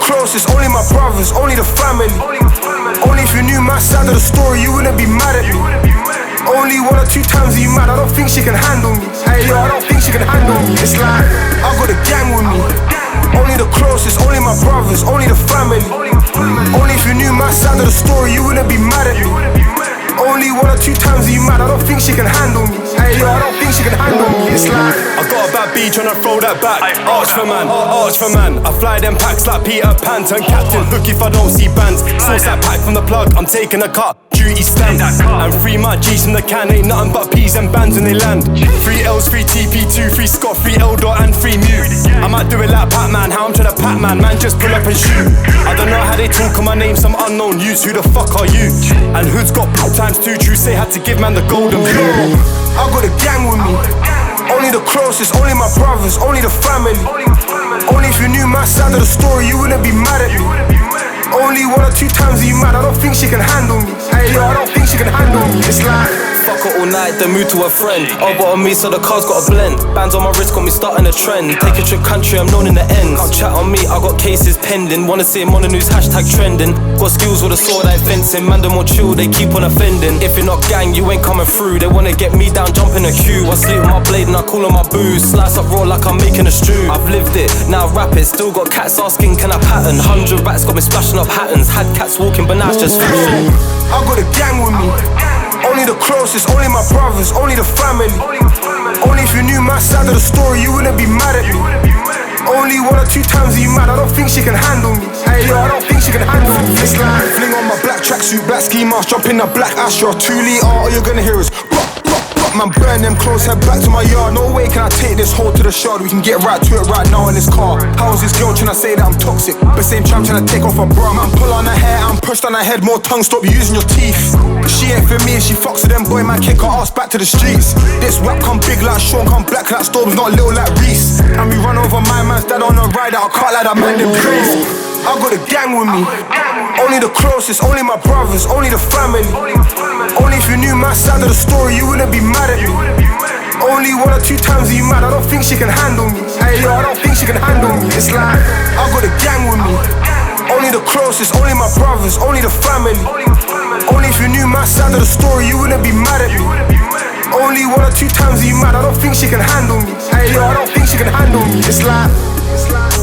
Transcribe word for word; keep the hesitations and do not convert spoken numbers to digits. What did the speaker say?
closest, only my brothers, only the family. Only if you knew my side of the story, you wouldn't be mad at me. Only one or two times are you mad, I don't think she can handle me. Hey yo, I don't think she can handle me. It's like, I got a gang with me. Only the closest, only my brothers, only the family. Only if you knew my side of the story, you wouldn't be mad at me. Only one or two times are you mad, I don't think she can handle me. Hey yo, I don't think she can handle me. It's like, I got a bad B tryna throw that back. Arch for man, arch for man. I fly them packs like Peter Pan. Turn captain, hook if I don't see bands. Source that pack from the plug, I'm taking a cut. Duty stand, and free my G's from the can. Ain't nothing but P's and bands when they land. Three L's, three T P two, three Scott, three L dot and three Mew. I might do it like Pac-Man, how I'm tryna Pac-Man. Man, just pull up and shoot. I don't know how they talk on my name, some unknown use. Who the fuck are you? And who's got times two? True say had to give man the golden blue. I got a gang with me. Only the closest, only my brothers, only the family. Only if you knew my side of the story, you wouldn't be mad at me. Only one or two times are you mad, I don't think she can handle me. Hey yo, I don't think she can handle me. It's like, fuck her all night, then move to a friend. All but on me, so the car's got a blend. Bands on my wrist got me starting a trend. Take a trip country, I'm known in the ends. Can't chat on me, I got cases pending. Wanna see him on the news, hashtag trending. Got skills with a sword, I ain't fencing. Man, them more chill, they keep on offending. If you're not gang, you ain't coming through. They wanna get me down, jump in a queue. I sleep with my blade and I call on my booze. Slice up raw like I'm making a stew. I've lived it, now I rap it. Still got cats asking, can I pattern? Hundred rats got me splashing up Hattons. Had cats walking, but now it's just fashion. I got a gang with me. Only the closest, only my brothers, only the family. Only if you knew my side of the story, you wouldn't be mad at me. Only one or two times are you mad, I don't think she can handle me. Hey yo, I don't think she can handle me. It's like, fling on my black tracksuit, black ski mask, jump in the black Astra. Two litre, all you're gonna hear is rock, rock, rock. Man, burn them clothes, head back to my yard. No way can I take this hoe to the shard. We can get right to it right now in this car. How's this girl tryna say that I'm toxic? But same time tryna take off her bra. Man, pull on her hair, I'm pushed on her head. More tongue, stop using your teeth. She ain't for me, she fucks with them boy, man, kick her ass back to the streets. This rap come big like Sean, come black like Storm's, not little like Reese. And we run over my man's dad on a rider, I can't let that man them praise. I got a gang with me. Only the closest, only my brothers, only the family. Only if you knew my side of the story, you wouldn't be mad at me. Only one or two times are you mad, I don't think she can handle me. Hey yo, I don't think she can handle me. It's like, I got a gang with me. Only the closest, only my brothers, only the family. Only if you knew my side of the story, you wouldn't be mad at me. Only one or two times are you mad, I don't think she can handle me. Hey yo, I don't think she can handle me. It's like, it's like